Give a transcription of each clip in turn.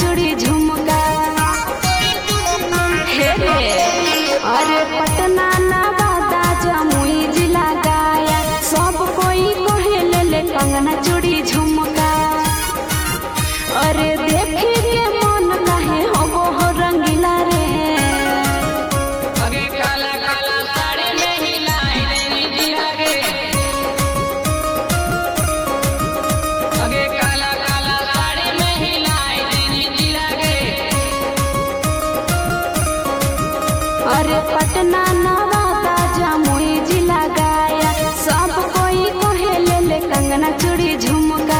चूड़ी झुमका। हे अरे पटना नवादा जमुई जिला गया, सब कोई कहे ले कंगना चूड़ी झुमका। अरे देखी के मन कहे हो रंगीला रे। अगे काला काला साड़ी में हिलाई देनी जिया गे। अगे काला काला साड़ी में हिलाई देनी जिया गे। अरे पटना नवादा जमुई जिला गया, सब कोई कहे ले कंगना चूड़ी झुमका।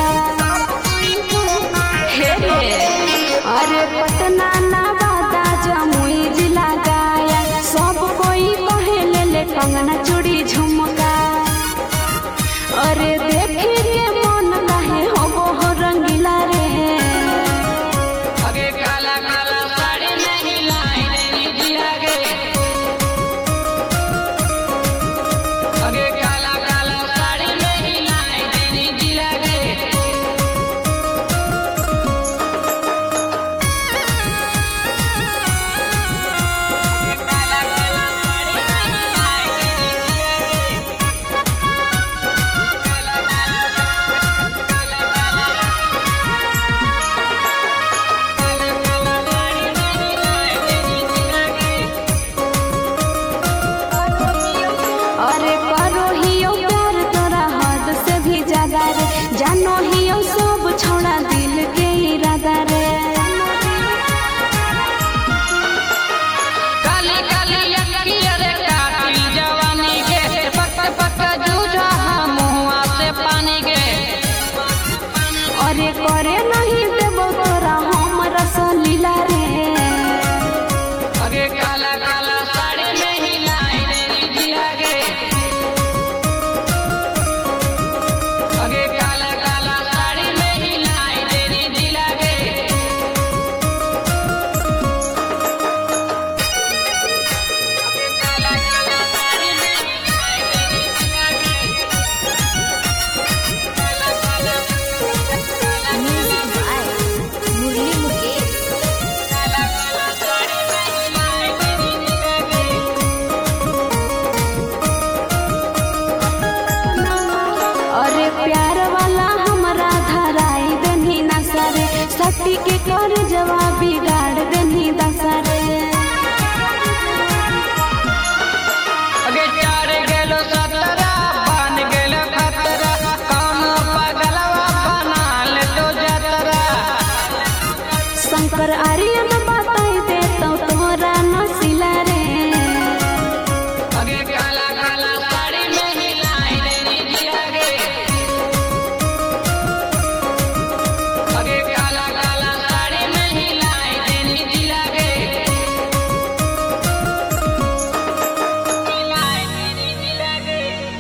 अरे पटना नवादा जमुई जिला गया, सब कोई कहे ले कंगना चूड़ी